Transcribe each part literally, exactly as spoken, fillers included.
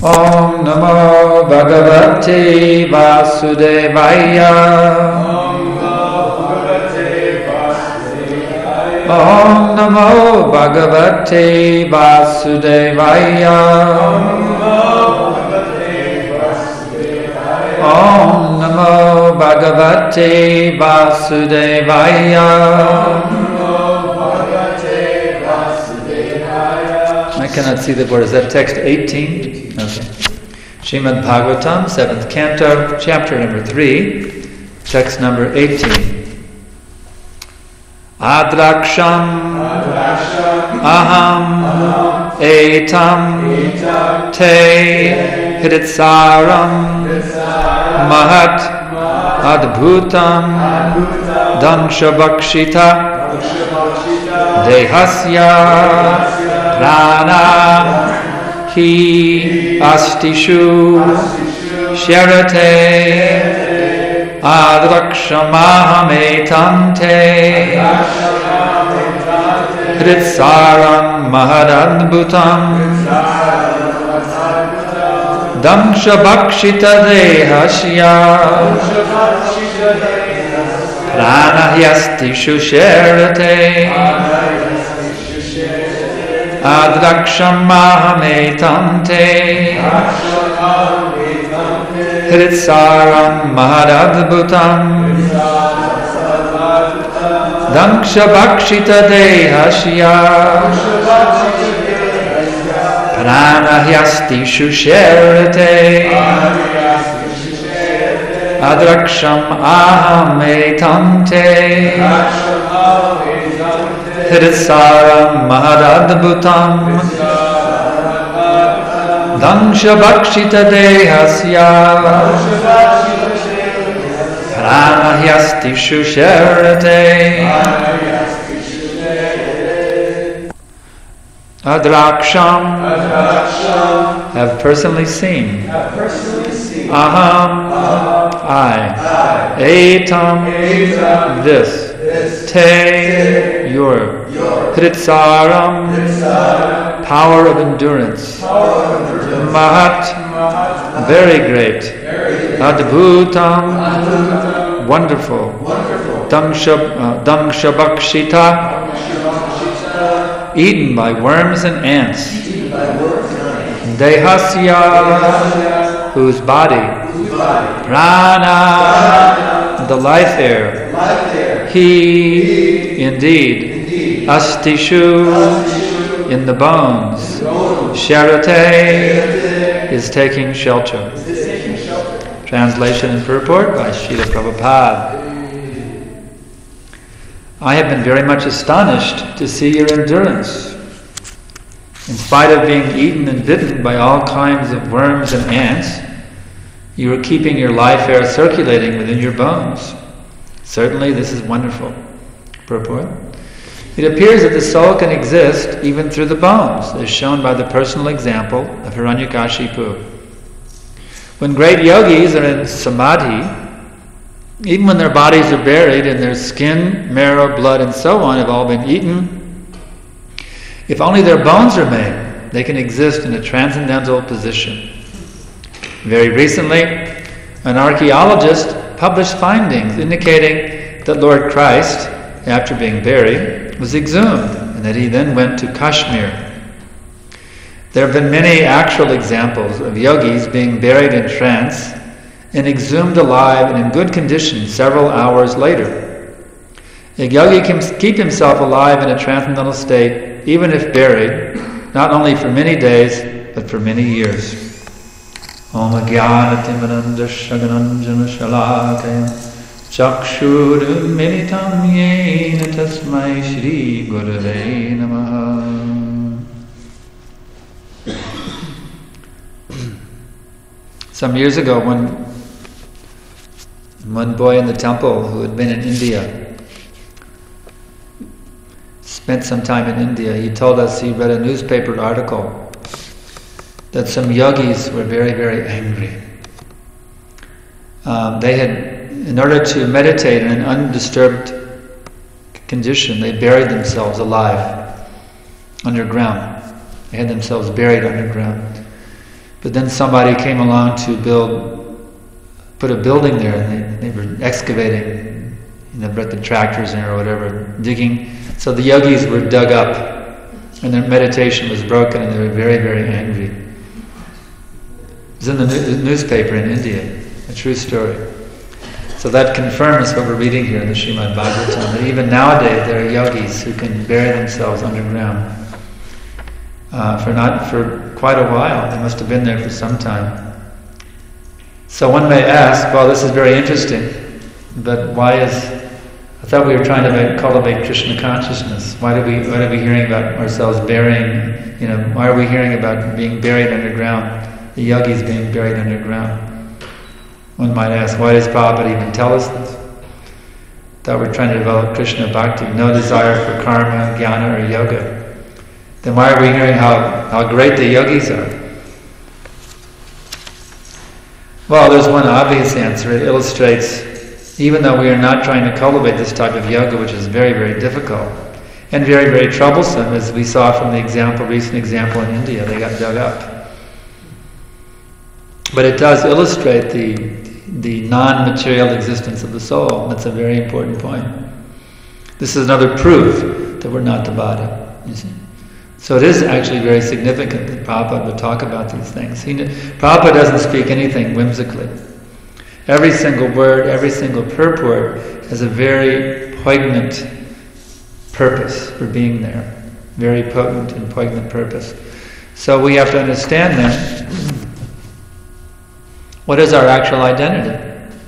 Om Namo Bhagavate Vasudevaya. Om Namo Bhagavate Vasudevaya. Om Namo Bhagavate Vasudevaya. I cannot see the board. Is that text eighteen? Okay. Srimad Bhagavatam, seventh canto, chapter number three, text number eighteen. Adraksham, aham, etam, te, hritsaram, mahat, adbhutam, danshabakshita, dehasya, prana, hi, astishu, sharate, adrakshamaham-etam-te, hritsaram mahadadbhutam, danshabakshita dehasya, pranahyastishu sharate, adraksham-aham-etam-te, hritsaram mahadadbhutam, danshabakshita dehasya, pranahyastishu sharate, adraksham-aham-etam-te, hritsaram mahadadbhutam, danshabakshita dehasya, pranahyastishu sharate, adraksham, have personally seen, aham, I, etam, this, te, your, hritsaram, power of endurance, mahat, very great, adbhutam, wonderful, danshabakshita, eaten by worms and ants, dehasya, whose body, prana, the life air, he, indeed, astishu, in the bones, sharate, is taking shelter. Translation and purport by Srila Prabhupada. I have been very much astonished to see your endurance. In spite of being eaten and bitten by all kinds of worms and ants, you are keeping your life air circulating within your bones. Certainly this is wonderful. Purport. It appears that the soul can exist even through the bones, as shown by the personal example of Hiranyakashipu. When great yogis are in samadhi, even when their bodies are buried and their skin, marrow, blood, and so on have all been eaten, if only their bones remain, they can exist in a transcendental position. Very recently, an archaeologist published findings indicating that Lord Christ, after being buried, was exhumed, and that he then went to Kashmir. There have been many actual examples of yogis being buried in trance and exhumed alive and in good condition several hours later. A yogi can keep himself alive in a transcendental state, even if buried, not only for many days, but for many years. Om Jnana-timiranda Shagananjana Shalakaya Chakshurum Militam Yena Tasmai Shri Gurave Namaha. Some years ago, when one boy in the temple who had been in India, spent some time in India, he told us he read a newspaper article that some yogis were very, very angry. Um, they had, in order to meditate in an undisturbed condition, they buried themselves alive underground. They had themselves buried underground. But then somebody came along to build, put a building there, and they, they were excavating, you know, brought the tractors in or whatever, digging. So the yogis were dug up, and their meditation was broken, and they were very, very angry. It was in the, new, the newspaper in India, a true story. So that confirms what we're reading here in the Srimad Bhagavatam, that even nowadays there are yogis who can bury themselves underground uh, for not for quite a while. They must have been there for some time. So one may ask, well, this is very interesting, but why is... I thought we were trying to make, cultivate Krishna consciousness. Why do we why are we hearing about ourselves burying, you know, why are we hearing about being buried underground, the yogis being buried underground? One might ask, why does Prabhupada even tell us this? That we're trying to develop Krishna bhakti, no desire for karma, jnana, or yoga. Then why are we hearing how, how great the yogis are? Well, there's one obvious answer. It illustrates, even though we are not trying to cultivate this type of yoga, which is very, very difficult, and very, very troublesome, as we saw from the example, recent example in India, they got dug up. But it does illustrate the the non-material existence of the soul. That's a very important point. This is another proof that we're not the body, you see. So it is actually very significant that Prabhupada would talk about these things. He, Prabhupada doesn't speak anything whimsically. Every single word, every single purport has a very poignant purpose for being there. Very potent and poignant purpose. So we have to understand then, what is our actual identity?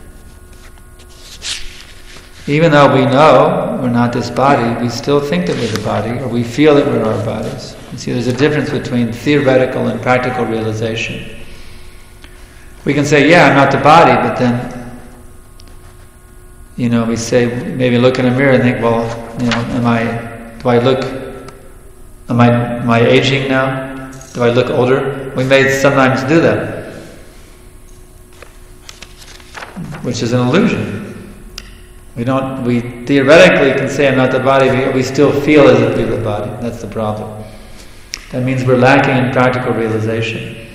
Even though we know we're not this body, we still think that we're the body, or we feel that we're our bodies. You see, there's a difference between theoretical and practical realization. We can say, yeah, I'm not the body, but then, you know, we say, maybe look in a mirror and think, well, you know, am I, do I look, am I, am I aging now? Do I look older? We may sometimes do that, which is an illusion. We don't. We theoretically can say I'm not the body, but we still feel as if we're the body. That's the problem. That means we're lacking in practical realization.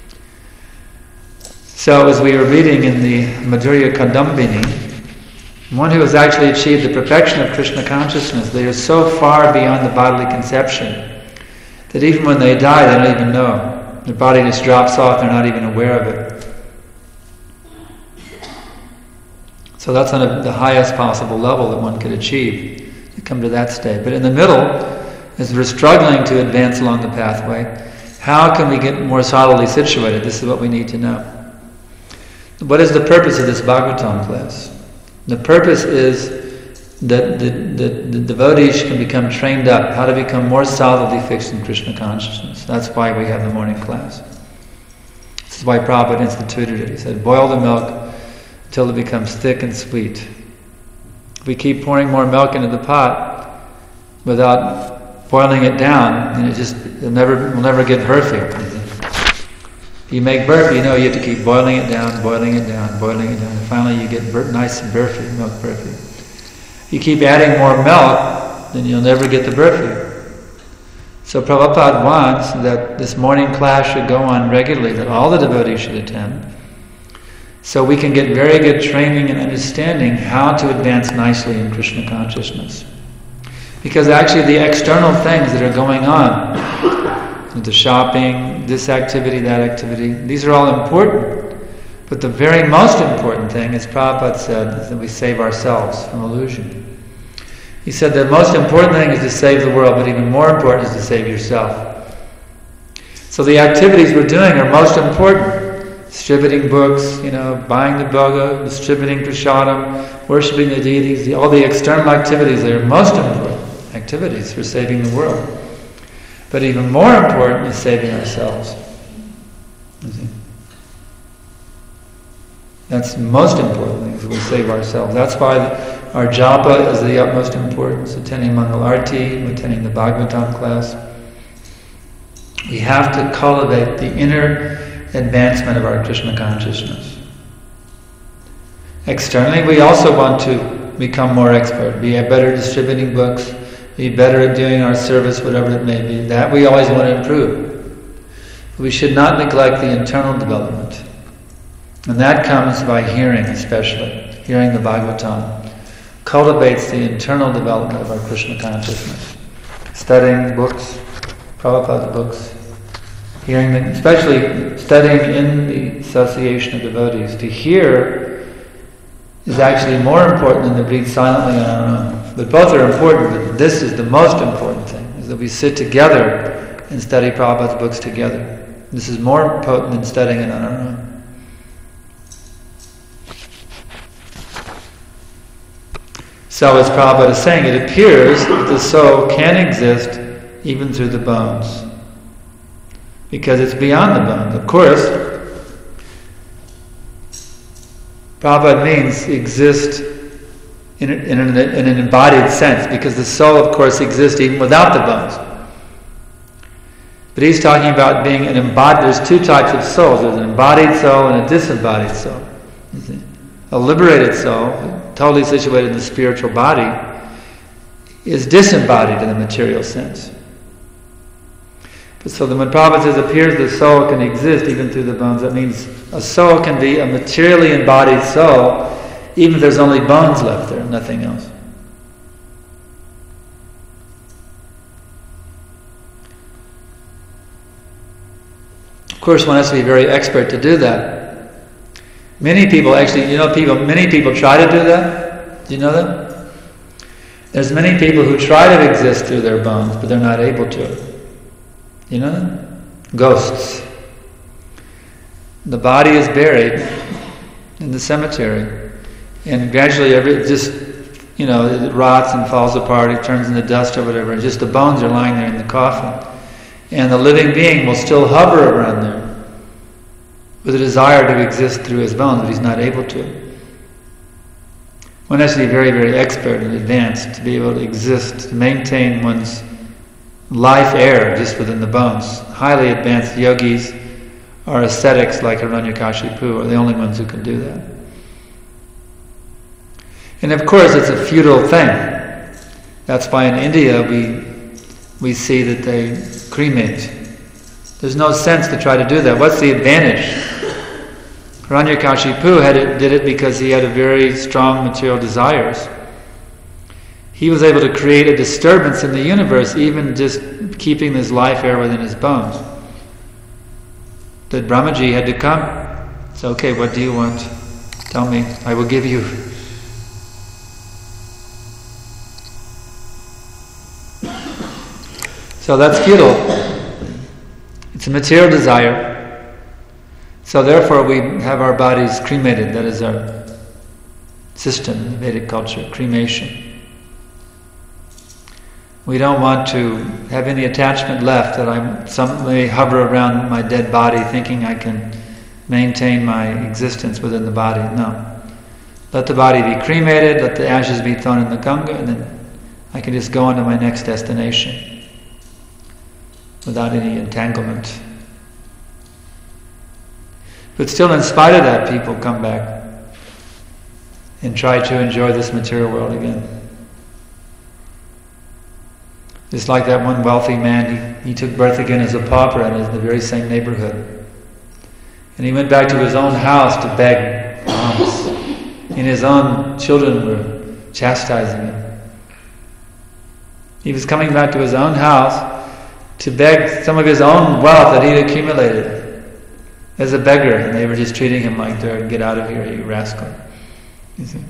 So, as we were reading in the Madhurya Kadambini, one who has actually achieved the perfection of Krishna consciousness, they are so far beyond the bodily conception that even when they die, they don't even know. Their body just drops off; they're not even aware of it. So that's on a, the highest possible level that one could achieve, to come to that state. But in the middle, as we're struggling to advance along the pathway, how can we get more solidly situated? This is what we need to know. What is the purpose of this Bhagavatam class? The purpose is that the, the, the devotees can become trained up, how to become more solidly fixed in Krishna consciousness. That's why we have the morning class. This is why Prabhupada instituted it. He said, boil the milk until it becomes thick and sweet. If we keep pouring more milk into the pot without boiling it down, then it just it'll never will never get burfi. If you make burfi, you know you have to keep boiling it down, boiling it down, boiling it down, and finally you get bur- nice burfi, milk burfi. If you keep adding more milk, then you'll never get the burfi. So Prabhupada wants that this morning class should go on regularly, that all the devotees should attend, so we can get very good training and understanding how to advance nicely in Krishna consciousness. Because actually the external things that are going on, the shopping, this activity, that activity, these are all important. But the very most important thing, as Prabhupada said, is that we save ourselves from illusion. He said the most important thing is to save the world, but even more important is to save yourself. So the activities we're doing are most important. Distributing books, you know, buying the bhoga, distributing prasadam, worshipping the deities, the, all the external activities that are most important activities for saving the world. But even more important is saving ourselves. You see? That's the most important thing, is we save ourselves. That's why our japa is the utmost importance, attending Mangal Arti, attending the Bhagavatam class. We have to cultivate the inner advancement of our Krishna consciousness. Externally, we also want to become more expert, be better at distributing books, be better at doing our service, whatever it may be. That we always want to improve. We should not neglect the internal development. And that comes by hearing, especially. Hearing the Bhagavatam cultivates the internal development of our Krishna consciousness. Studying books, Prabhupada books, hearing them, especially studying in the association of devotees. To hear is actually more important than to read silently on our own. But both are important, but this is the most important thing, is that we sit together and study Prabhupada's books together. This is more potent than studying it on our own. So as Prabhupada is saying, it appears that the soul can exist even through the bones, because it's beyond the bones. Of course, Prabhupada means exist in, in, an, in an embodied sense, because the soul, of course, exists even without the bones. But he's talking about being an embodied. There's two types of souls. There's an embodied soul and a disembodied soul. You see? A liberated soul, totally situated in the spiritual body, is disembodied in the material sense. But so that when Prabhupada says appears the soul can exist even through the bones, that means a soul can be a materially embodied soul even if there's only bones left there, nothing else. Of course, one has to be very expert to do that. Many people actually, you know, people. Many people try to do that. Do you know that? There's many people who try to exist through their bones, but they're not able to. You know that? Ghosts. The body is buried in the cemetery, and gradually, every just you know, it rots and falls apart. It turns into dust or whatever. And just the bones are lying there in the coffin, and the living being will still hover around there with a desire to exist through his bones, but he's not able to. One has to be very, very expert and advanced to be able to exist, to maintain one's life air just within the bones. Highly advanced yogis or ascetics like Hiranyakashipu are the only ones who can do that. And of course it's a futile thing. That's why in India we we see that they cremate. There's no sense to try to do that. What's the advantage? Hiranyakashipu had it, did it because he had a very strong material desires. He was able to create a disturbance in the universe, even just keeping his life air within his bones. That Brahmaji had to come. So, okay, what do you want? Tell me, I will give you. So that's futile. It's a material desire. So therefore we have our bodies cremated. That is our system in Vedic culture, cremation. We don't want to have any attachment left that I some may hover around my dead body thinking I can maintain my existence within the body. No. Let the body be cremated, let the ashes be thrown in the Ganga, and then I can just go on to my next destination without any entanglement. But still, in spite of that, people come back and try to enjoy this material world again. Just like that one wealthy man, he, he took birth again as a pauper in the very same neighborhood. And he went back to his own house to beg alms. And his own children were chastising him. He was coming back to his own house to beg some of his own wealth that he'd accumulated as a beggar, and they were just treating him like dirt. Get out of here, you rascal. You see?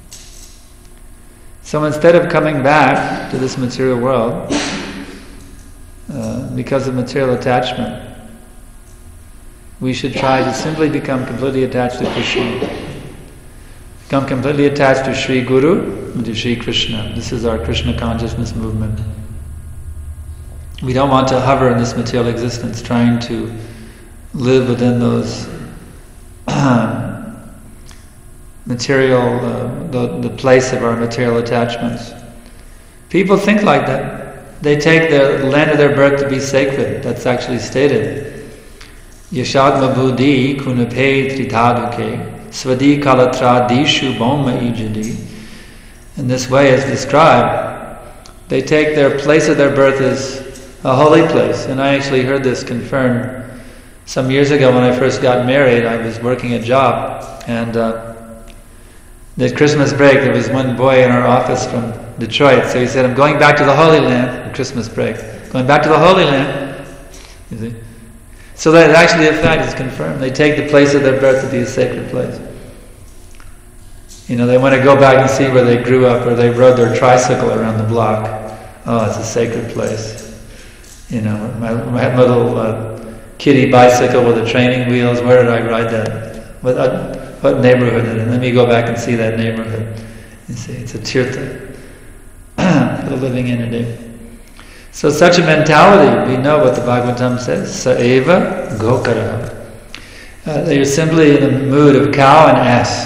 So instead of coming back to this material world uh, because of material attachment, we should try to simply become completely attached to Krishna. Become completely attached to Sri Guru and to Sri Krishna. This is our Krishna consciousness movement. We don't want to hover in this material existence trying to live within those uh, material, uh, the, the place of our material attachments. People think like that. They take the land of their birth to be sacred. That's actually stated. Yashadma buddhi kunape trithaduke svadi kalatra dishu bomma ijadi. In this way as described, they take their place of their birth as a holy place. And I actually heard this confirmed some years ago when I first got married, I was working a job, and uh, the Christmas break, there was one boy in our office from Detroit, so he said, I'm going back to the Holy Land on Christmas break. Going back to the Holy Land. You see? So that actually the fact is confirmed. They take the place of their birth to be a sacred place. You know, they want to go back and see where they grew up, or they rode their tricycle around the block. Oh, it's a sacred place. You know, my, my little uh, kiddie bicycle with the training wheels, where did I ride that? What, uh, what neighborhood is it? Let me go back and see that neighborhood. You see, it's a tirtha for the living entity. So such a mentality, we know what the Bhagavatam says, Saeva Gokara. Uh, they are simply in the mood of cow and ass.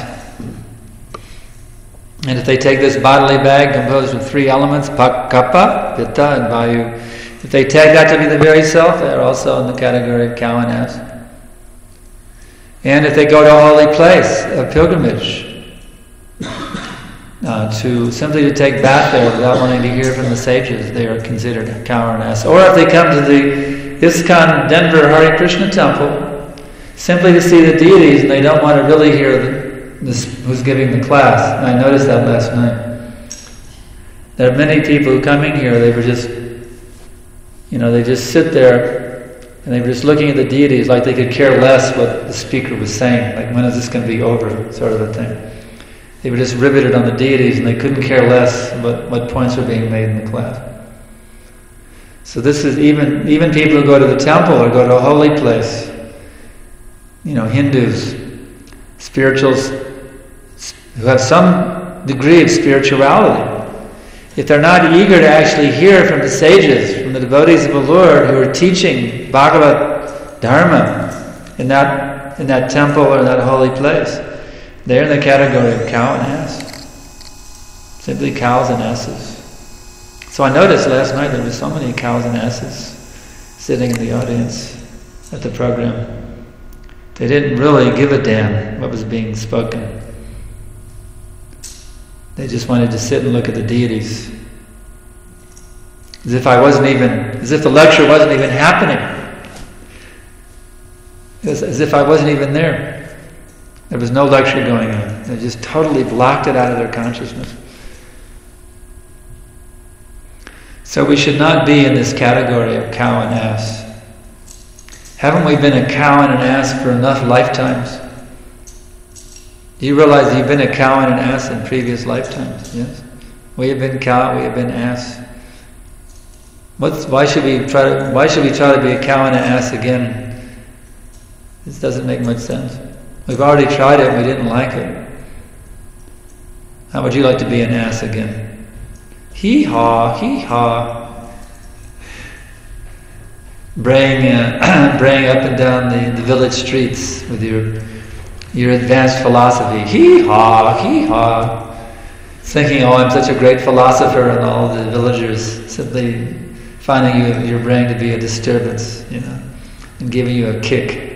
And if they take this bodily bag composed of three elements, Pak, Kappa, Pitta, and Vayu, if they take that to be the very self, they are also in the category of cow and ass. And if they go to a holy place, a pilgrimage, Uh, to simply to take bath there without wanting to hear from the sages, they are considered a cow and ass. Or if they come to the ISKCON Denver Hare Krishna temple, simply to see the deities, and they don't want to really hear the, this, who's giving the class. And I noticed that last night. There are many people who coming here, they were just, you know, they just sit there and they were just looking at the deities like they could care less what the speaker was saying, like when is this going to be over, sort of a thing. They were just riveted on the deities and they couldn't care less what, what points were being made in the class. So this is even even people who go to the temple or go to a holy place, you know, Hindus, spirituals who have some degree of spirituality. If they're not eager to actually hear from the sages, from the devotees of the Lord who are teaching Bhagavad Dharma in that in that temple or in that holy place, they're in the category of cow and ass. Simply cows and asses. So I noticed last night there were so many cows and asses sitting in the audience at the program. They didn't really give a damn what was being spoken. They just wanted to sit and look at the deities. As if I wasn't even, as if the lecture wasn't even happening. As, as if I wasn't even there. There was no lecture going on. They just totally blocked it out of their consciousness. So we should not be in this category of cow and ass. Haven't we been a cow and an ass for enough lifetimes? Do you realize you've been a cow and an ass in previous lifetimes? Yes. We have been cow, we have been ass. What's, why should we try to, why should we try to be a cow and an ass again? This doesn't make much sense. We've already tried it and we didn't like it. How would you like to be an ass again? Hee-haw, hee-haw. Braying, uh, braying up and down the, the village streets with your your advanced philosophy. Hee-haw, hee-haw. Thinking, oh, I'm such a great philosopher, and all the villagers simply finding you, your brain to be a disturbance, you know, and giving you a kick.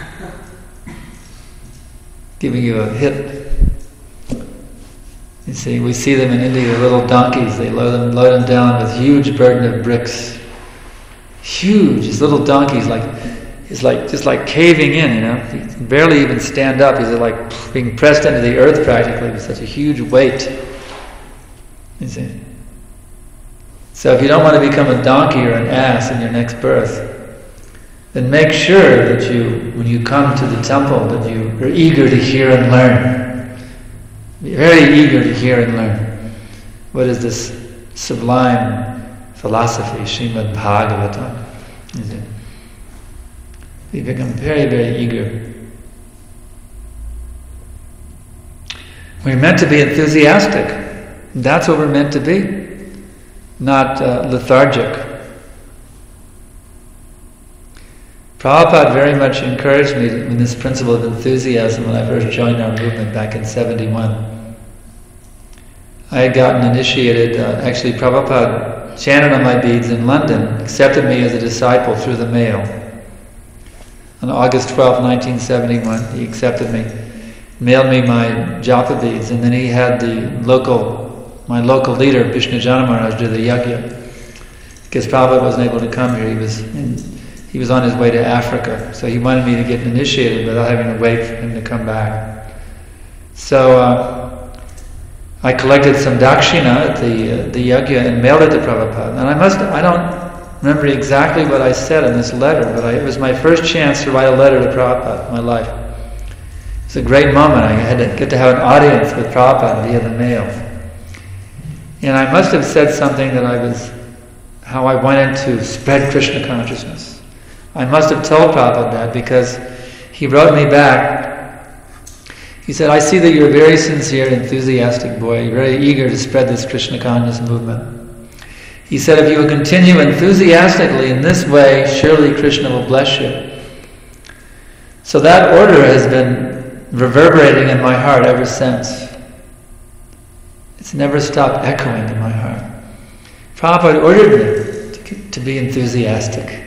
Giving you a hit. You see, we see them in India, little donkeys. They load them, load them down with huge burden of bricks. Huge, these little donkeys, like he's like just like caving in. You know, he can barely even stand up. He's like being pressed into the earth practically with such a huge weight. You see. So if you don't want to become a donkey or an ass in your next birth, then make sure that you, when you come to the temple, that you are eager to hear and learn. Be very eager to hear and learn. What is this sublime philosophy, Srimad Bhagavatam? Is it? We become very, very eager. We're meant to be enthusiastic. That's what we're meant to be, not uh, lethargic. Prabhupada very much encouraged me in this principle of enthusiasm when I first joined our movement back in seventy-one. I had gotten initiated, uh, actually Prabhupada chanted on my beads in London, accepted me as a disciple through the mail. On August twelfth, nineteen seventy-one, he accepted me, mailed me my japa beads, and then he had the local, my local leader, Vishnu Jana Maharaj, do the yajna. Because Prabhupada wasn't able to come here, he was in he was on his way to Africa, so he wanted me to get initiated without having to wait for him to come back. So uh, I collected some dakshina at the uh, the yajna and mailed it to Prabhupada. And I must, I don't remember exactly what I said in this letter, but I, it was my first chance to write a letter to Prabhupada in my life. It's a great moment. I had to get to have an audience with Prabhupada via the mail. And I must have said something that I was, how I wanted to spread Krishna consciousness. I must have told Prabhupada that, because he wrote me back. He said, I see that you're a very sincere, enthusiastic boy. You're very eager to spread this Krishna consciousness movement. He said, if you will continue enthusiastically in this way, surely Krishna will bless you. So that order has been reverberating in my heart ever since. It's never stopped echoing in my heart. Prabhupada ordered me to, to be enthusiastic.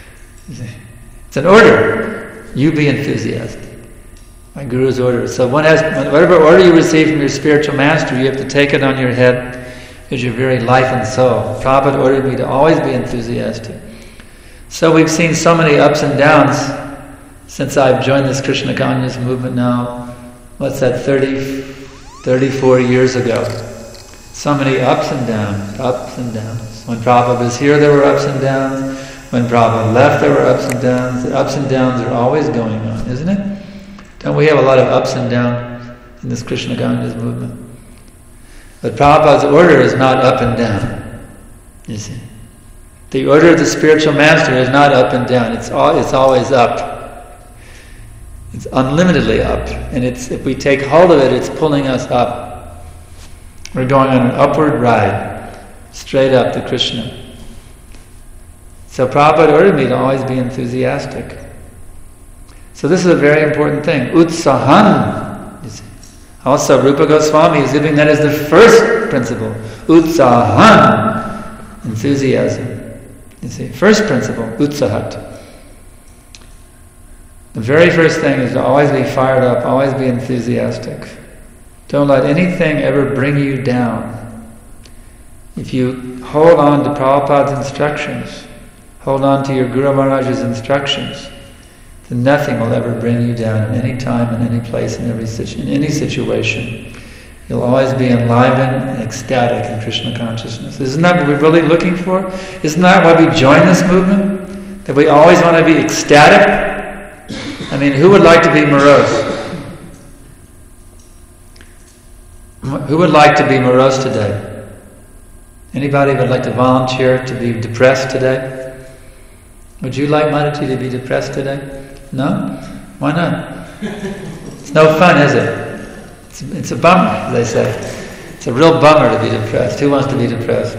It's an order. You be enthusiastic. My Guru's order. So one has, whatever order you receive from your spiritual master, you have to take it on your head as your very life and soul. Prabhupada ordered me to always be enthusiastic. So we've seen so many ups and downs since I've joined this Krishna consciousness movement now. What's that, thirty, thirty-four years ago. So many ups and downs, ups and downs. When Prabhupada was here, there were ups and downs. When Prabhupada left, there were ups and downs. The ups and downs are always going on, isn't it? Don't we have a lot of ups and downs in this Krishna consciousness movement? But Prabhupada's order is not up and down, you see. The order of the spiritual master is not up and down. It's all, it's always up. It's unlimitedly up. And it's, if we take hold of it, it's pulling us up. We're going on an upward ride, straight up to Krishna. So Prabhupada ordered me to always be enthusiastic. So this is a very important thing. Utsahan. You see. Also, Rupa Goswami is giving that as the first principle. Utsahan. Enthusiasm. You see. First principle. Utsahat. The very first thing is to always be fired up, always be enthusiastic. Don't let anything ever bring you down. If you hold on to Prabhupada's instructions, hold on to your Guru Maharaj's instructions, then nothing will ever bring you down in any time, in any place, in every situ- in any situation. You'll always be enlivened and ecstatic in Krishna consciousness. Isn't that what we're really looking for? Isn't that why we join this movement? That we always want to be ecstatic? I mean, who would like to be morose? Who would like to be morose today? Anybody would like to volunteer to be depressed today? Would you like Madhuri to be depressed today? No? Why not? It's no fun, is it? It's, it's a bummer, as they say. It's a real bummer to be depressed. Who wants to be depressed?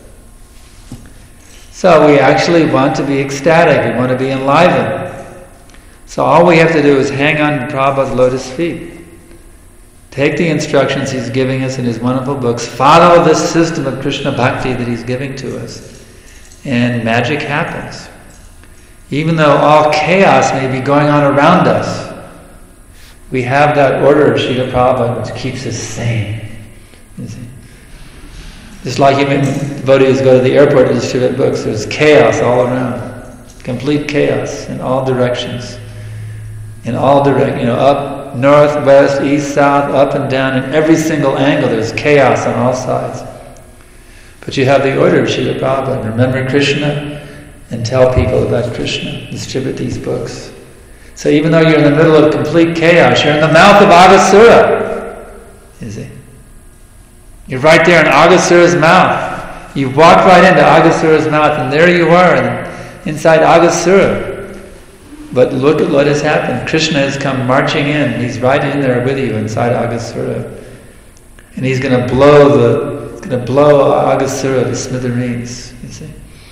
So we actually want to be ecstatic. We want to be enlivened. So all we have to do is hang on to Prabhupada's lotus feet. Take the instructions he's giving us in his wonderful books. Follow this system of Krishna Bhakti that he's giving to us. And magic happens. Even though all chaos may be going on around us, we have that order of Srila Prabhupada which keeps us sane. You see? Just like even devotees go to the airport to distribute books, there's chaos all around. Complete chaos in all directions. In all direct, you know, up, north, west, east, south, up and down, in every single angle there's chaos on all sides. But you have the order of Srila Prabhupada. Remember Krishna and tell people about Krishna. Distribute these books. So even though you're in the middle of complete chaos, you're in the mouth of Aghasura. You see? You're right there in Aghasura's mouth. You walk right into Aghasura's mouth, and there you are in, inside Aghasura. But look at what has happened. Krishna has come marching in. He's right in there with you inside Aghasura. And he's going to blow the he's going to blow Aghasura to smithereens, you see.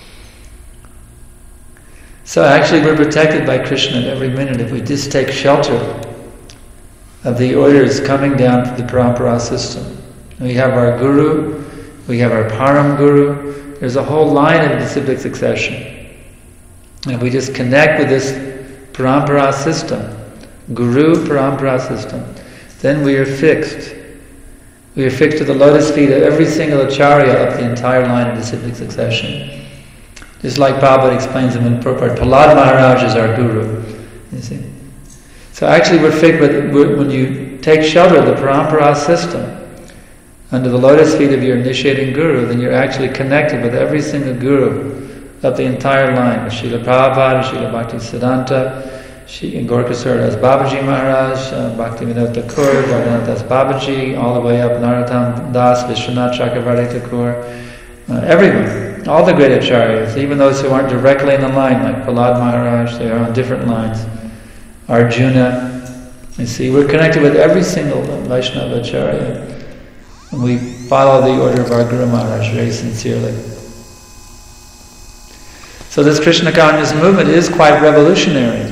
So actually we're protected by Krishna every minute if we just take shelter of the orders coming down through the Parampara system. We have our Guru, we have our Param Guru. There's a whole line of disciplic succession. And we just connect with this Parampara system, Guru Parampara system, then we are fixed. We are fixed to the lotus feet of every single acharya up the entire line of disciplic succession. Just like Prabhupada explains in Purport, Prahlad Maharaj is our guru. You see? So actually we're figured, when you take shelter of the Parampara system, under the lotus feet of your initiating guru, then you're actually connected with every single guru of the entire line. Srila Prabhupada, Srila Bhaktisiddhanta, in Gorkha as Babaji Maharaj, uh, Bhaktivinoda Thakur, Bhaktivinoda Das Babaji, all the way up Narottam Das, Vishwanath Chakravarti Thakur, uh, everyone, all the great acharyas, even those who aren't directly in the line, like Prahlad Maharaj, they are on different lines. Arjuna, you see, we're connected with every single Vaishnava acharya, and we follow the order of our Guru Maharaj very sincerely. So this Krishna consciousness movement is quite revolutionary.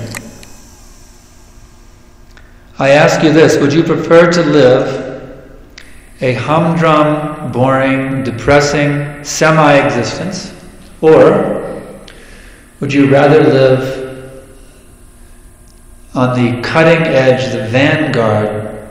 I ask you this, would you prefer to live a humdrum, boring, depressing, semi-existence, or would you rather live on the cutting edge, the vanguard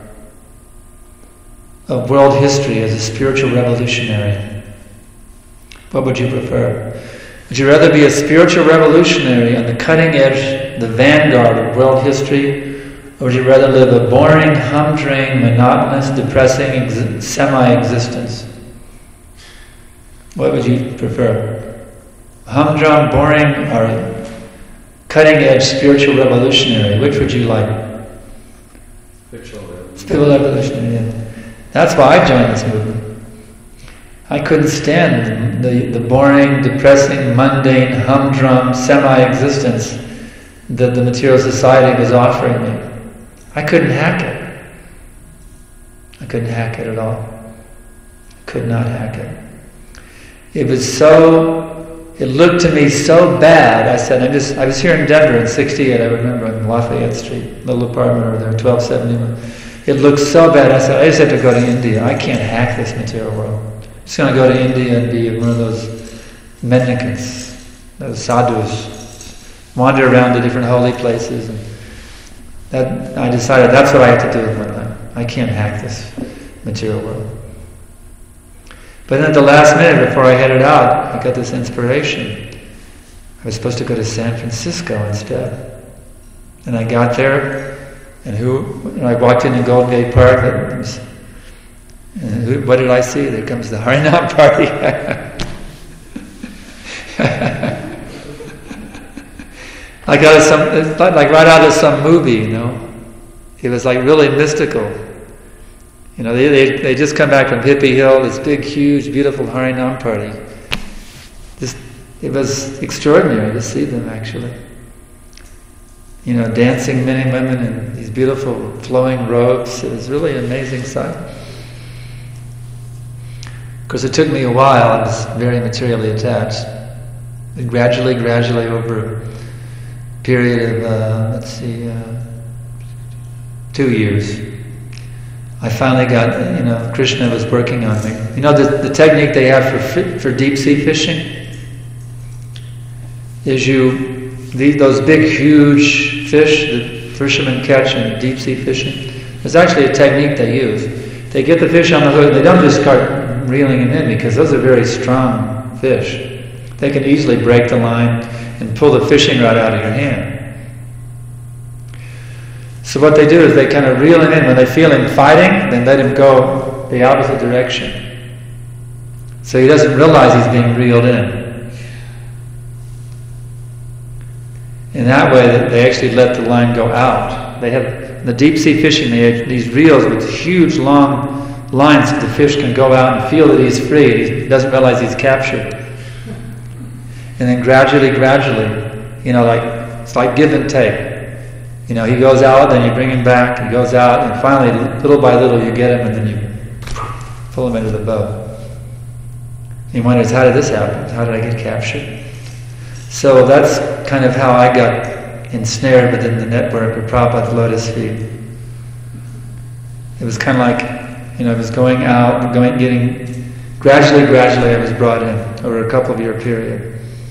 of world history as a spiritual revolutionary? What would you prefer? Would you rather be a spiritual revolutionary on the cutting edge, the vanguard of world history, or would you rather live a boring, humdrum, monotonous, depressing ex- semi-existence? What would you prefer? Humdrum, boring, or cutting-edge spiritual revolutionary? Which would you like? Spiritual revolutionary. Spiritual revolutionary, yeah. That's why I joined this movement. I couldn't stand the, the boring, depressing, mundane, humdrum, semi-existence that the material society was offering me. I couldn't hack it. I couldn't hack it at all. Could not hack it. It was so, it looked to me so bad. I said, I just, I was here in Denver in sixty-eight, I remember, on Lafayette Street, little apartment over there, twelve seventy-one. It looked so bad. I said, I just have to go to India. I can't hack this material world. I'm just going to go to India and be one of those mendicants, those sadhus, wander around to different holy places. And that, I decided that's what I have to do with my life. I can't hack this material world. But then at the last minute, before I headed out, I got this inspiration. I was supposed to go to San Francisco instead. And I got there, and who? When I walked into Golden Gate Park, and who, what did I see? There comes the Harinam party. Like out of some, it's like right out of some movie, you know. It was like really mystical. You know, they they, they just come back from Hippie Hill, this big, huge, beautiful Harinam party. Just, it was extraordinary to see them actually. You know, dancing men and women in these beautiful flowing robes. It was really an amazing sight. Of course, it took me a while. I was very materially attached. But gradually, gradually over period of, uh, let's see, uh, two years. I finally got, you know, Krishna was working on me. You know, the, the technique they have for for deep sea fishing is you, these, those big, huge fish that fishermen catch in deep sea fishing, there's actually a technique they use. They get the fish on the hook, they don't just start reeling them in because those are very strong fish. They can easily break the line and pull the fishing rod out of your hand. So what they do is they kind of reel him in. When they feel him fighting, then let him go the opposite direction. So he doesn't realize he's being reeled in. In that way, they actually let the line go out. They have, the deep sea fishing, they have these reels with huge long lines so the fish can go out and feel that he's free. He doesn't realize he's captured. And then gradually, gradually, you know, like it's like give and take. You know, he goes out, then you bring him back, he goes out, and finally, little by little, you get him, and then you pull him into the boat. He wonders, how did this happen? How did I get captured? So that's kind of how I got ensnared within the network of Prabhupada's lotus feet. It was kind of like, you know, I was going out, going, getting, gradually, gradually, I was brought in over a couple of year period.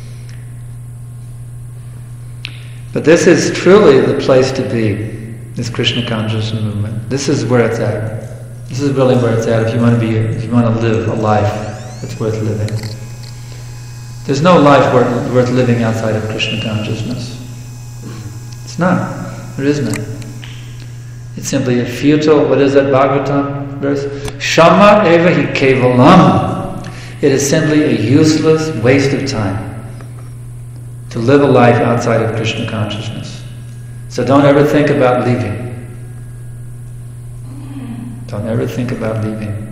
But this is truly the place to be, this Krishna consciousness movement. This is where it's at. This is really where it's at if you want to be, if you want to live a life that's worth living. There's no life worth, worth living outside of Krishna consciousness. It's not. There is none. It's simply a futile, what is that Bhagavatam verse? Shama eva hi kevalam. It is simply a useless waste of time to live a life outside of Krishna consciousness. So don't ever think about leaving. Don't ever think about leaving.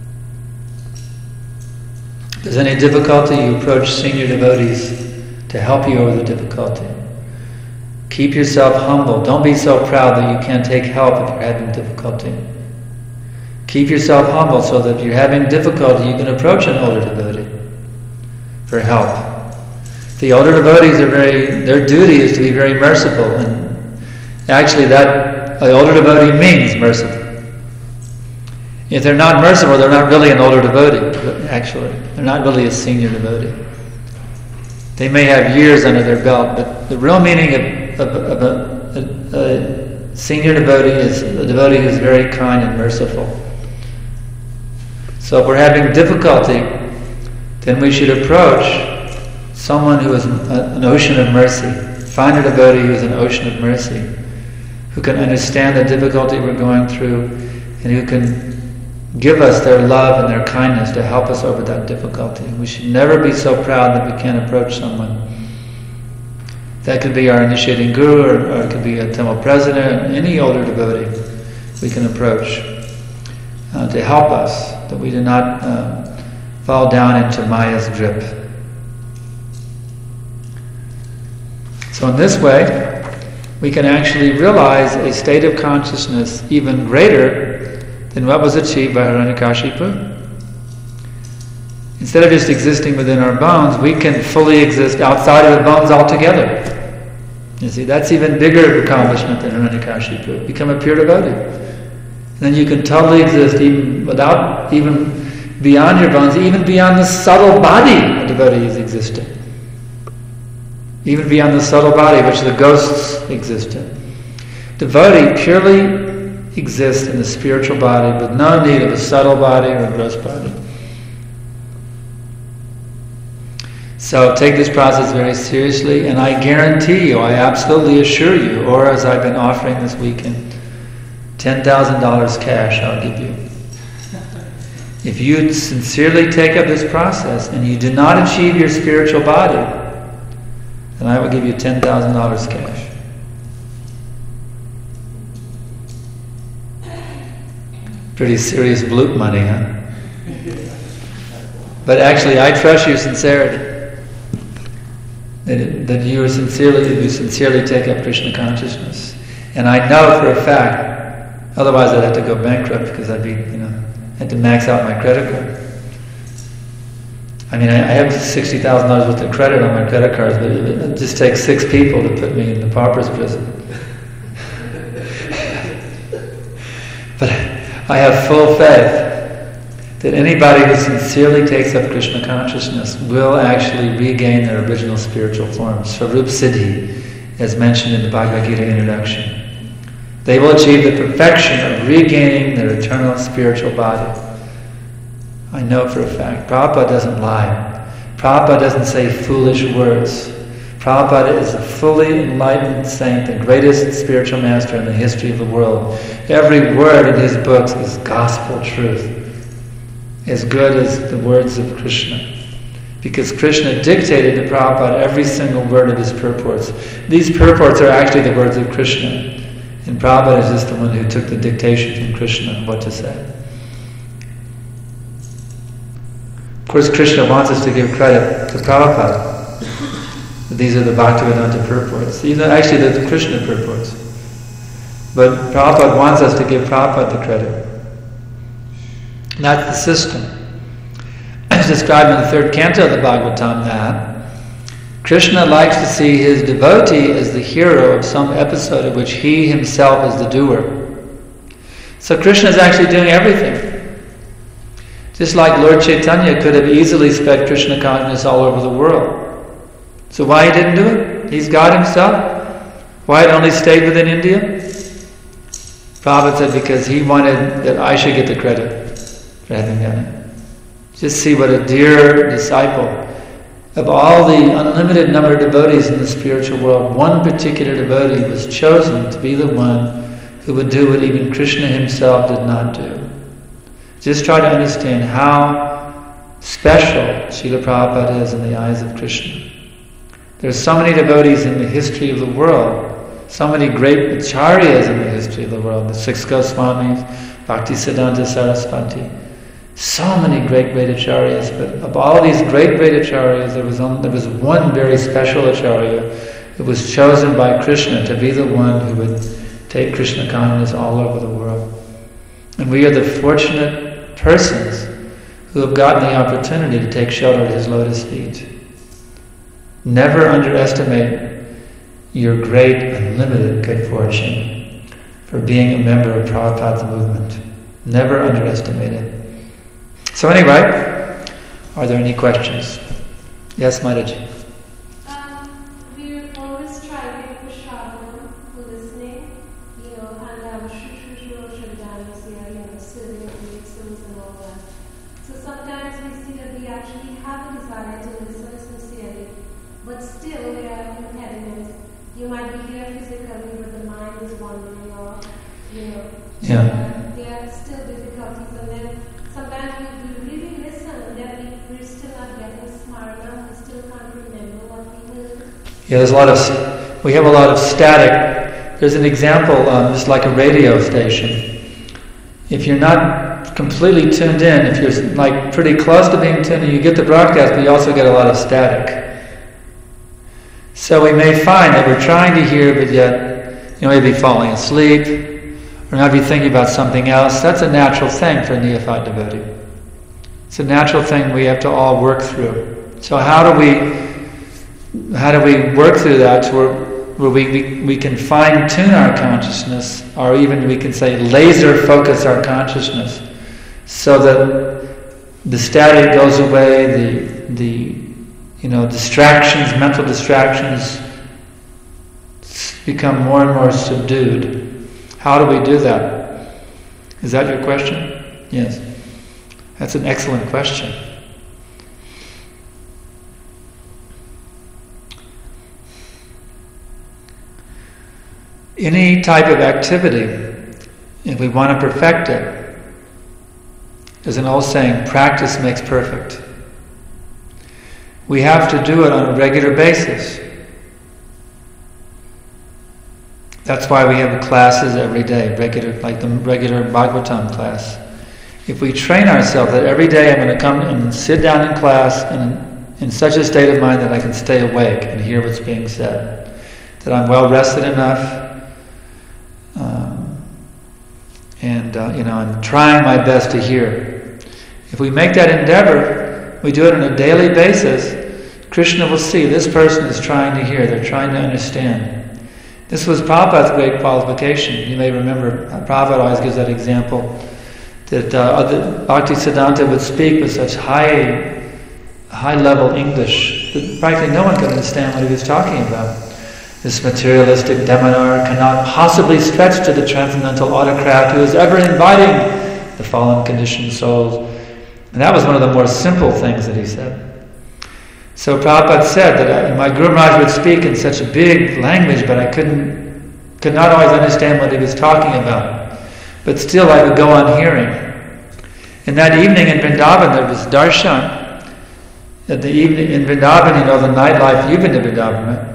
If there's any difficulty, you approach senior devotees to help you over the difficulty. Keep yourself humble. Don't be so proud that you can't take help if you're having difficulty. Keep yourself humble so that if you're having difficulty, you can approach an older devotee for help. The older devotees are very, their duty is to be very merciful, and actually that, the older devotee means merciful. If they're not merciful, they're not really an older devotee, actually. They're not really a senior devotee. They may have years under their belt, but the real meaning of, of, of a, a, a senior devotee is a devotee who's very kind and merciful. So if we're having difficulty, then we should approach someone who is an ocean of mercy. Find a devotee who is an ocean of mercy, who can understand the difficulty we're going through, and who can give us their love and their kindness to help us over that difficulty. We should never be so proud that we can't approach someone. That could be our initiating guru, or, or it could be a temple president, any older devotee we can approach uh, to help us, that we do not uh, fall down into Maya's grip. So in this way, we can actually realize a state of consciousness even greater than what was achieved by Hiranyakashipu. Instead of just existing within our bones, we can fully exist outside of the bones altogether. You see, that's even bigger accomplishment than Hiranyakashipu. Become a pure devotee. And then you can totally exist even without, even beyond your bones, even beyond the subtle body a devotee is existing. Even beyond the subtle body which the ghosts exist in. Devotee purely exists in the spiritual body with no need of a subtle body or a gross body. So take this process very seriously, and I guarantee you, I absolutely assure you, or as I've been offering this weekend, ten thousand dollars cash I'll give you. If you sincerely take up this process and you do not achieve your spiritual body, then I will give you ten thousand dollars cash. Pretty serious bloop money, huh? But actually, I trust your sincerity. That, that you are sincerely, that you sincerely take up Krishna consciousness. And I know for a fact, otherwise I'd have to go bankrupt because I'd be, you know, I had to max out my credit card. I mean, I, I have sixty thousand dollars worth of credit on my credit cards, but it, it just takes six people to put me in the pauper's prison. But I have full faith that anybody who sincerely takes up Krishna consciousness will actually regain their original spiritual forms. Swarup Siddhi, as mentioned in the Bhagavad Gita introduction. They will achieve the perfection of regaining their eternal spiritual body. I know for a fact. Prabhupada doesn't lie. Prabhupada doesn't say foolish words. Prabhupada is a fully enlightened saint, the greatest spiritual master in the history of the world. Every word in his books is gospel truth, as good as the words of Krishna. Because Krishna dictated to Prabhupada every single word of his purports. These purports are actually the words of Krishna, and Prabhupada is just the one who took the dictation from Krishna on what to say. Of course, Krishna wants us to give credit to Prabhupada. These are the Bhaktivedanta purports. These are actually the Krishna purports. But Prabhupada wants us to give Prabhupada the credit. That's the system. It's described in the third canto of the Bhagavatam that Krishna likes to see his devotee as the hero of some episode of which he himself is the doer. So Krishna is actually doing everything. Just like Lord Chaitanya could have easily spread Krishna consciousness all over the world. So why he didn't do it? He's God himself. Why it only stayed within India? Prabhupada said because he wanted that I should get the credit for having done it. Just see what a dear disciple, of all the unlimited number of devotees in the spiritual world, one particular devotee was chosen to be the one who would do what even Krishna himself did not do. Just try to understand how special Srila Prabhupada is in the eyes of Krishna. There are so many devotees in the history of the world, so many great acharyas in the history of the world, the six Goswamis, Bhaktisiddhanta Saraswati, so many great, great acharyas, but of all these great, great acharyas, there was, only, there was one very special acharya who was chosen by Krishna to be the one who would take Krishna consciousness all over the world. And we are the fortunate persons who have gotten the opportunity to take shelter at his lotus feet. Never underestimate your great unlimited good fortune for being a member of Prabhupada's movement. Never underestimate it. So anyway, are there any questions? Yes, Mataji. Um, we always try to get prashadam for listening, you know, and have shushushuro shadanas here, you know, serving mixers and all that. So sometimes we see that we actually have a desire to listen sincerely, but still there are impediments. You might be here physically, but the mind is wandering off, you know. Yeah. Uh, there are still difficulties, and then sometimes we, we really listen, and then we, we're still not getting smarana, we still can't remember what we heard. Yeah, there's a lot of, we have a lot of static. There's an example, um, just like a radio station. If you're not completely tuned in, if you're like pretty close to being tuned in, you get the broadcast, but you also get a lot of static. So we may find that we're trying to hear, but yet, you know, maybe falling asleep, or not be thinking about something else. That's a natural thing for a neophyte devotee. It's a natural thing we have to all work through. So how do we, how do we work through that to where, where we, we, we can fine-tune our consciousness, or even we can say laser focus our consciousness, so that the static goes away, the the you know distractions, mental distractions become more and more subdued. How do we do that? Is that your question? Yes. That's an excellent question. Any type of activity, if we want to perfect it, there's an old saying, practice makes perfect. We have to do it on a regular basis. That's why we have classes every day, regular, like the regular Bhagavatam class. If we train ourselves that every day I'm going to come and sit down in class and in such a state of mind that I can stay awake and hear what's being said, that I'm well rested enough, um, and uh, you know I'm trying my best to hear. If we make that endeavor, we do it on a daily basis, Krishna will see this person is trying to hear, they're trying to understand. This was Prabhupada's great qualification. You may remember, uh, Prabhupada always gives that example, that uh, Bhaktisiddhanta would speak with such high, high-level English that practically no one could understand what he was talking about. This materialistic deminar cannot possibly stretch to the transcendental autocrat who is ever inviting the fallen conditioned souls. And that was one of the more simple things that he said. So Prabhupada said that I, my Guru Maharaj would speak in such a big language, but I couldn't, could not always understand what he was talking about. But still I would go on hearing. And that evening in Vrindavan there was darshan. At the evening in Vrindavan, you know the nightlife, you've been to Vrindavan, right?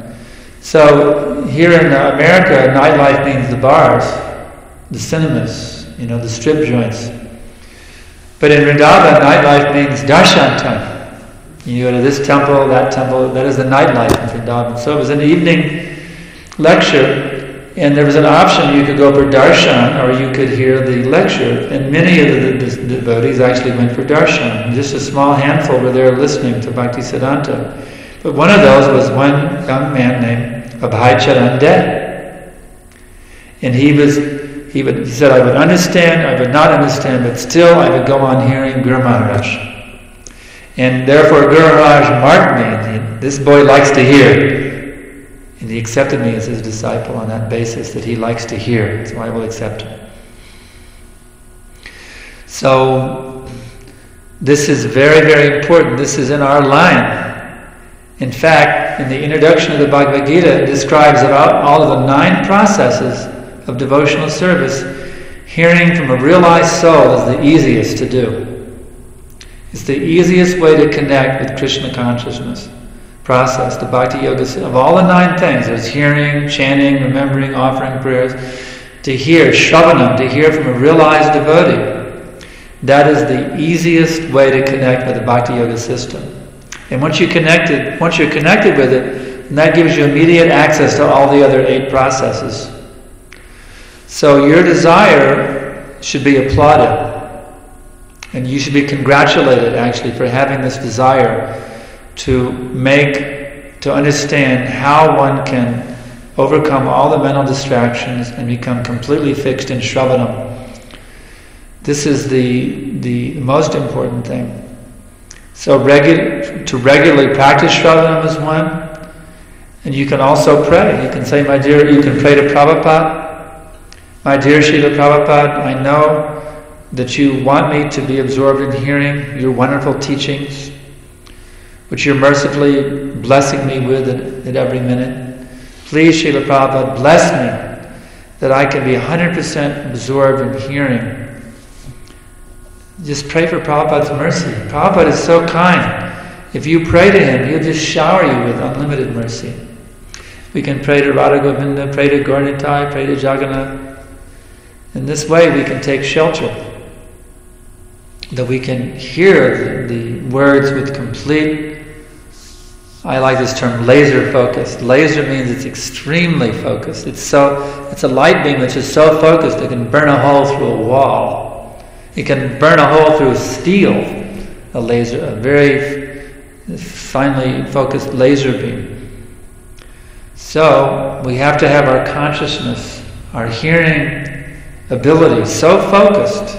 So here in America, nightlife means the bars, the cinemas, you know, the strip joints. But in Vrindavan, nightlife means darshan time. You go to this temple, that temple, that is the nightlife in Vrindavan. So it was an evening lecture, and there was an option, you could go for darshan, or you could hear the lecture. And many of the, the, the devotees actually went for darshan. And just a small handful were there listening to Bhaktisiddhanta. But one of those was one young man named Abhay Charan De. And he was, he would, he said, I would understand, I would not understand, but still I would go on hearing Guru Maharaj. And therefore Guru Maharaj marked me, and this boy likes to hear. And he accepted me as his disciple on that basis, that he likes to hear, so I will accept him. So, this is very, very important. This is in our line. In fact, in the introduction of the Bhagavad Gita, it describes about all of the nine processes of devotional service. Hearing from a realized soul is the easiest to do. It's the easiest way to connect with Krishna consciousness process, the Bhakti Yoga. Of all the nine things, there's hearing, chanting, remembering, offering prayers. To hear, Shravanam, to hear from a realized devotee, that is the easiest way to connect with the Bhakti Yoga system. And once you connected, once you're connected with it, then that gives you immediate access to all the other eight processes. So your desire should be applauded. And you should be congratulated, actually, for having this desire to make, to understand how one can overcome all the mental distractions and become completely fixed in Shravanam. This is the, the most important thing. So regu- to regularly practice Shravanam is one. And you can also pray. You can say, my dear, you can pray to Prabhupada. My dear Srila Prabhupada, I know that you want me to be absorbed in hearing your wonderful teachings, which you're mercifully blessing me with at, at every minute. Please, Srila Prabhupada, bless me that I can be one hundred percent absorbed in hearing. Just pray for Prabhupada's mercy. Prabhupada is so kind. If you pray to him, he'll just shower you with unlimited mercy. We can pray to Radha Govinda, pray to Gaurnitai, pray to Jagannath. In this way we can take shelter. That we can hear the, the words with complete, I like this term, laser focused. Laser means it's extremely focused. It's so it's a light beam which is so focused it can burn a hole through a wall. It can burn a hole through steel, a laser, a very finely focused laser beam. So we have to have our consciousness, our hearing ability so focused.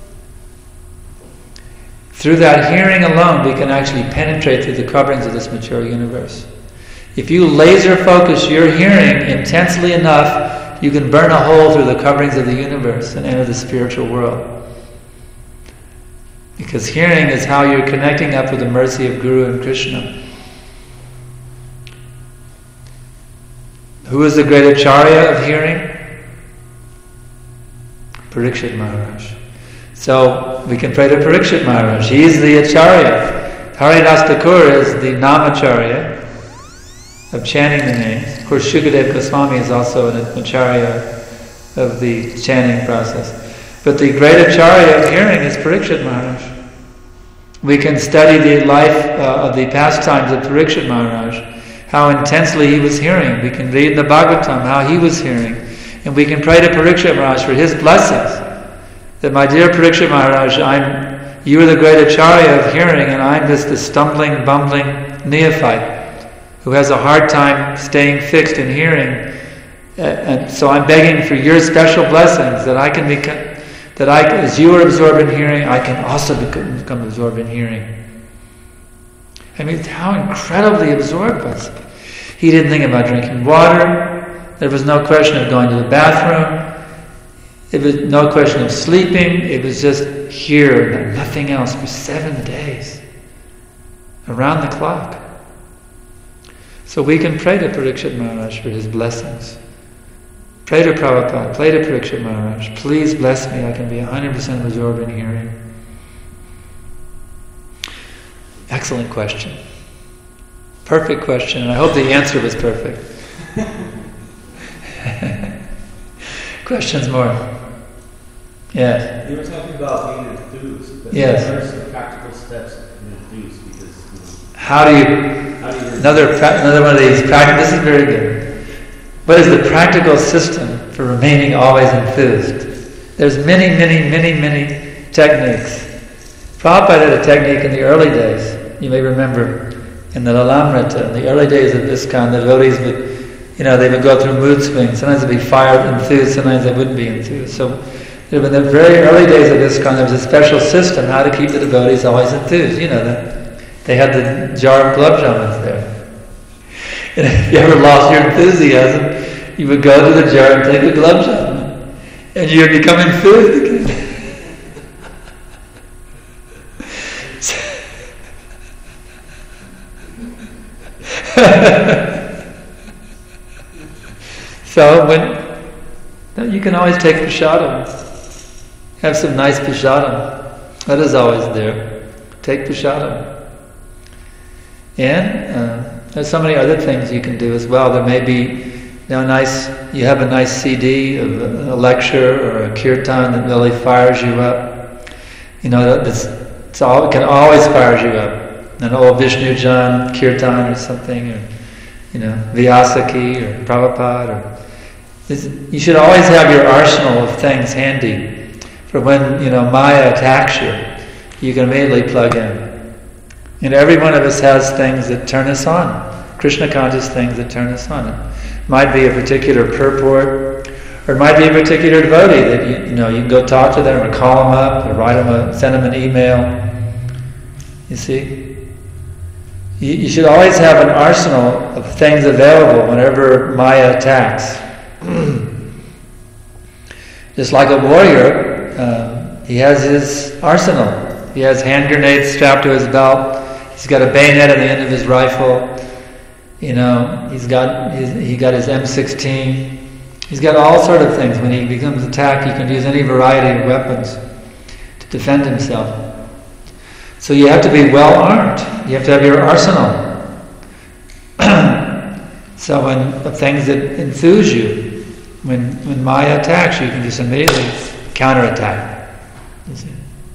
Through that hearing alone, we can actually penetrate through the coverings of this material universe. If you laser focus your hearing intensely enough, you can burn a hole through the coverings of the universe and enter the spiritual world. Because hearing is how you're connecting up with the mercy of Guru and Krishna. Who is the great Acharya of hearing? Parikshit Maharaj. So we can pray to Parikshit Maharaj. He is the Acharya. Haridas Thakur is the Namacharya of chanting the name. Of course, Shukadev Goswami is also an Acharya of the chanting process. But the great Acharya of hearing is Parikshit Maharaj. We can study the life uh, of the pastimes of Parikshit Maharaj, how intensely he was hearing. We can read in the Bhagavatam how he was hearing. And we can pray to Parikshit Maharaj for his blessings. That, my dear Parikshit Maharaj, I'm, you are the great Acharya of hearing, and I'm just a stumbling, bumbling neophyte who has a hard time staying fixed in hearing. Uh, and so I'm begging for your special blessings that I can become, that I, as you are absorbed in hearing, I can also become, become absorbed in hearing. I mean, how incredibly absorbed was he? He didn't think about drinking water. There was no question of going to the bathroom. It was no question of sleeping. It was just here and nothing else for seven days. Around the clock. So we can pray to Parikshit Maharaj for his blessings. Pray to Prabhupada, pray to Parikshit Maharaj. Please bless me, I can be one hundred percent absorbed in hearing. Excellent question. Perfect question, and I hope the answer was perfect. Questions more? Yes. You were talking about being enthused. But yes. What are some practical steps to be enthused? Because, you know, how do you? How do you another pra- another one of these practice. This is very good. What is the practical system for remaining always enthused? There's many, many, many, many techniques. Prabhupada had a technique in the early days. You may remember in the Lalamrita, in the early days of ISKCON, the devotees would, you know, they would go through mood swings. Sometimes they'd be fired, enthused, sometimes they wouldn't be enthused. So in the very early days of ISKCON, there was a special system how to keep the devotees always enthused. You know, that they had the jar of gulab jamuns there. And if you ever lost your enthusiasm, you would go to the jar and take a gulab jamun, and you would become enthused again. So when you can always take prasadam, have some nice prasadam. That is always there. Take prasadam. And uh, there's so many other things you can do as well. There may be, you know, nice. You have a nice C D of a, a lecture or a kirtan that really fires you up. You know, that's it's all it can always fire you up. An old Vishnu Jan kirtan or something, or you know, Vyasaki or Prabhupada. Or this, you should always have your arsenal of things handy for when you know Maya attacks you. You can immediately plug in. And every one of us has things that turn us on. Krishna conscious things that turn us on. It might be a particular purport, or it might be a particular devotee that you, you know you can go talk to them, or call them up, or write them, a, send them an email. You see, you, you should always have an arsenal of things available whenever Maya attacks. Just like a warrior, uh, he has his arsenal. He has hand grenades strapped to his belt. He's got a bayonet at the end of his rifle. You know, he's got his, he got his M sixteen. He's got all sort of things. When he becomes attacked, he can use any variety of weapons to defend himself. So you have to be well armed. You have to have your arsenal. So when the things that enthuse you, when when Maya attacks you, you can just immediately counterattack. You see.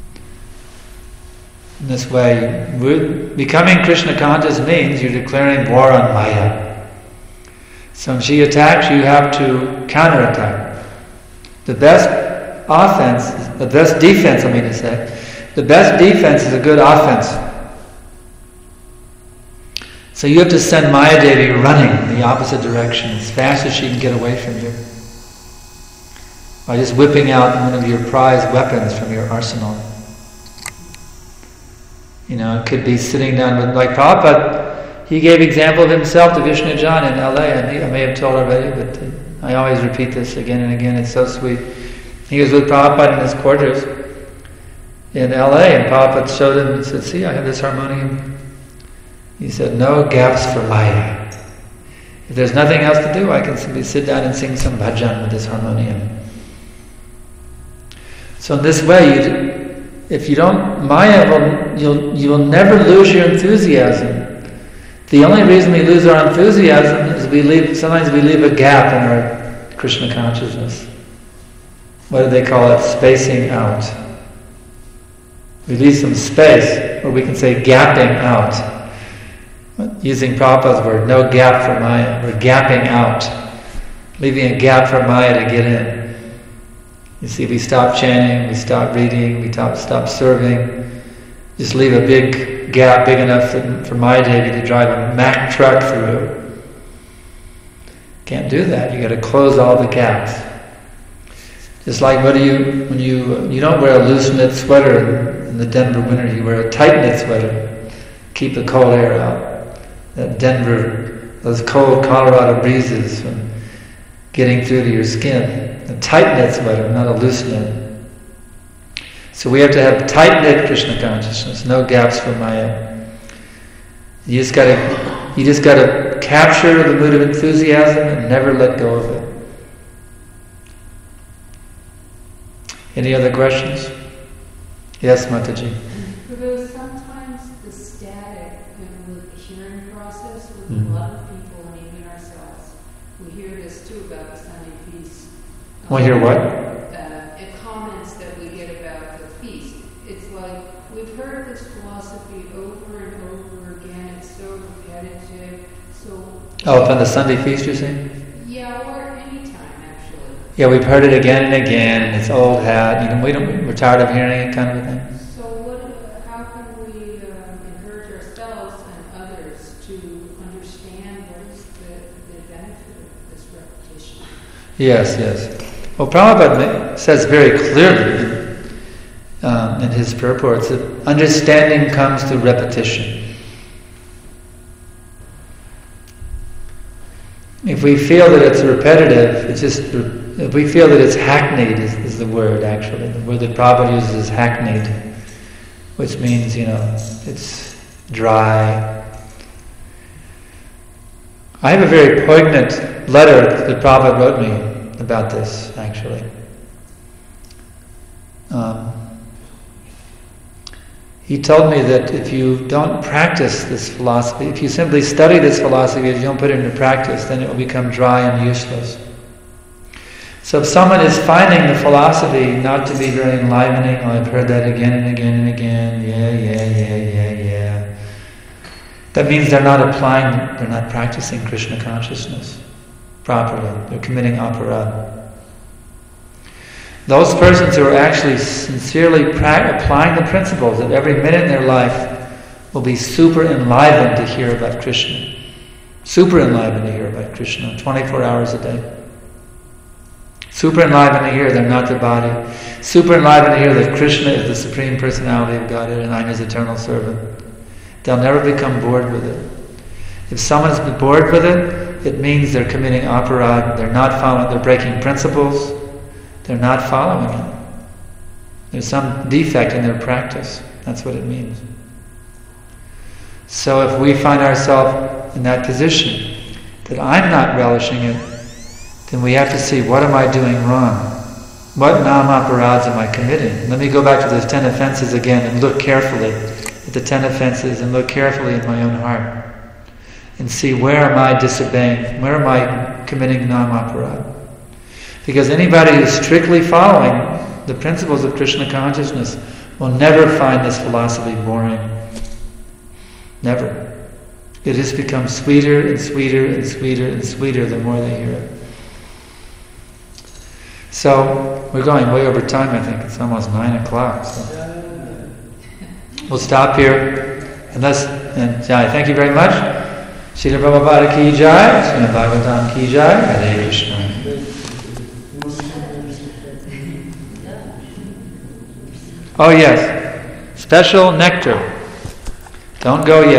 In this way, becoming Krishna conscious means you're declaring war on Maya. So when she attacks, you have to counterattack. The best offense, the best defense, I mean to say, the best defense is a good offense. So you have to send Maya Devi running in the opposite direction as fast as she can get away from you, by just whipping out one of your prized weapons from your arsenal. You know, it could be sitting down with, like Prabhupada, he gave example of himself to Vishnu Jan in L A, and he, I may have told already, but uh, I always repeat this again and again, it's so sweet. He was with Prabhupada in his quarters in L A, and Prabhupada showed him and said, see, I have this harmonium. He said, no gaps for Maya. If there's nothing else to do, I can simply sit down and sing some bhajan with this harmonium. So in this way, you if you don't, Maya will, you'll, you will never lose your enthusiasm. The only reason we lose our enthusiasm is we leave, sometimes we leave a gap in our Krishna consciousness. What do they call it? Spacing out. We leave some space, or we can say gapping out. Using Prabhupada's word, no gap for Maya. We're gapping out. Leaving a gap for Maya to get in. You see, we stop chanting, we stop reading, we stop, stop serving. Just leave a big gap, big enough for, for Maya Devi to drive a Mack truck through. Can't do that. You got to close all the gaps. Just like what do you when you you don't wear a loose knit sweater in the Denver winter. You wear a tight knit sweater. Keep the cold air out. That Denver, those cold Colorado breezes from getting through to your skin. A tight knit sweater, not a loose knit. So we have to have tight knit Krishna consciousness, no gaps for Maya. You just gotta, you just gotta capture the mood of enthusiasm and never let go of it. Any other questions? Yes, Mataji. Because sometimes the static in the hearing process with Mm-hmm. a lot of people and even ourselves, we hear this too about the Sunday feast. Want to hear what? Uh, it comments that we get about the feast. It's like we've heard this philosophy over and over again. It's so repetitive. So Oh, from the Sunday feast, you're saying? yeah, or any time actually. Yeah, we've heard it again and again, and it's old hat. You know, we don't. We're tired of hearing it, kind of a thing. So what? How can we um, encourage ourselves and others to understand what is the, the benefit of this repetition? Yes, yes. Well, Prabhupada says very clearly um, in his purports that understanding comes through repetition. If we feel that it's repetitive, it's just, if we feel that it's hackneyed is, is the word actually. The word that Prabhupada uses is hackneyed, which means, you know, it's dry. I have a very poignant letter that Prabhupada wrote me about this, actually. Um, he told me that if you don't practice this philosophy, if you simply study this philosophy and you don't put it into practice, then it will become dry and useless. So if someone is finding the philosophy not to be very enlivening, oh, I've heard that again and again and again, yeah, yeah, yeah, yeah, yeah, that means they're not applying, they're not practicing Krishna consciousness properly. They're committing aparadha. Those persons who are actually sincerely pra- applying the principles at every minute in their life will be super enlivened to hear about Krishna. Super enlivened to hear about Krishna twenty-four hours a day. Super enlivened to hear they're not the body. Super enlivened to hear that Krishna is the Supreme Personality of Godhead and I'm His eternal servant. They'll never become bored with it. If someone's bored with it, it means they're committing aparadha. They're not following, they're breaking principles. They're not following it. There's some defect in their practice. That's what it means. So if we find ourselves in that position, that I'm not relishing it, then we have to see, what am I doing wrong? What nam aparadhas am I committing? Let me go back to those ten offenses again and look carefully at the ten offenses and look carefully in my own heart and see, where am I disobeying? Where am I committing nam aparadha? Because anybody who's strictly following the principles of Krishna consciousness will never find this philosophy boring. Never. It just becomes sweeter and sweeter and sweeter and sweeter the more they hear it. So, we're going way over time, I think. It's almost nine o'clock. So. We'll stop here. Unless, and Jai, thank you very much. Srila Prabhupada ki jai, Srila Bhagavatam ki jai, Hare Krishna. Oh yes, special nectar. Don't go yet.